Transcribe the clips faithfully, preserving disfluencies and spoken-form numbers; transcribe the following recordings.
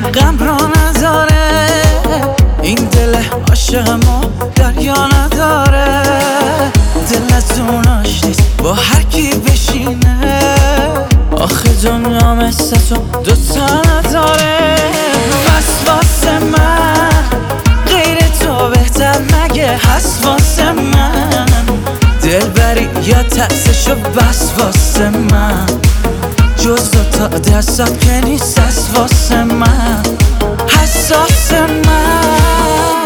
غم را نداره این دل عاشقمو دریا نداره دل از اوناش نیست با هر کی بشینه آخه دنیا مثل تو دوتا نداره پس واسه من غیر تو بهتر مگه هست واسه من دل بری یا ترسشو بس واسه من جز دوتا دستم که نیست از واسه من حساس من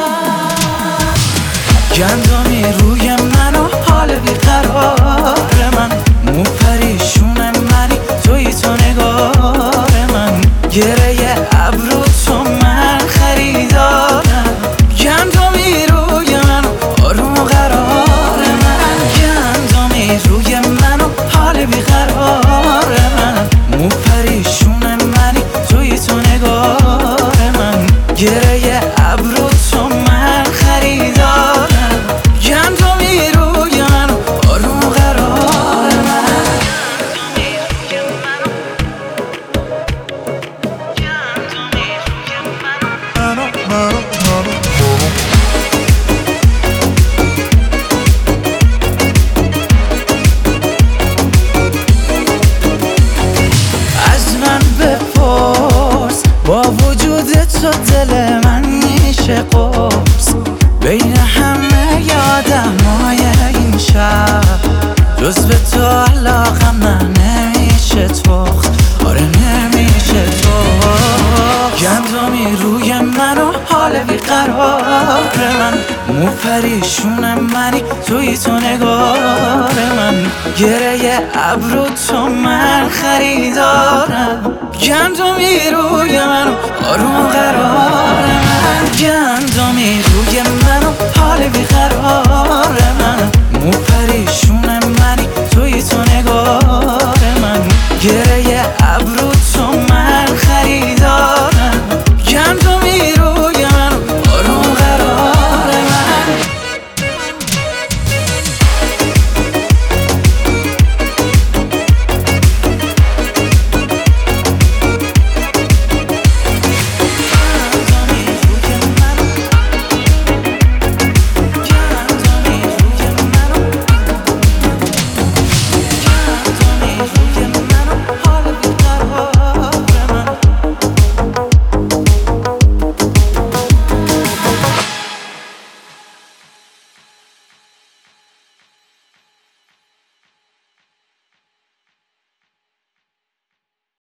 گندمی روی من و حال بیقرار من مو پریشون منی توی تو نگار من گره ابرو تو من خریدارم گندمی روی من و آروم و قرار من گندمی روی من و حال بیقرار من مو پریشون منی توی تو نگار من گره ابرو تو من خریدارم گندمی روی من و آروم و قرار من از من بپرس با وجود تو دل من میشه قرص بین همه آدمای این شهر جز به تو علاقم نه نمیشه تخت آره نمیشه تخت گندمی روی من و حال بیقرار من مو پریشون منی توی تو نگار من گره ابرو تو من خریدارم گندمی روی من و آروم قرار من گندمی روی من و حال بیقرار